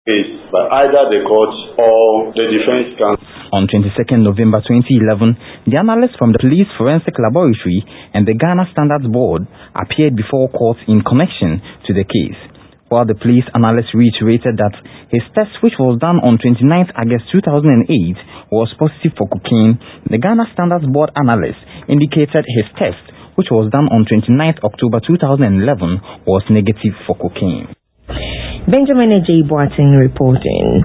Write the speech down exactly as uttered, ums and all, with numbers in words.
by either the court or the defense counsel. On twenty-second November twenty eleven, the analysts from the Police Forensic Laboratory and the Ghana Standards Board appeared before court in connection to the case. While the police analyst reiterated that his test, which was done on twenty-ninth August two thousand eight, was positive for cocaine, the Ghana Standards Board analyst indicated his test, which was done on twenty-ninth October two thousand eleven, was negative for cocaine. Benjamin Ejay Boateng reporting.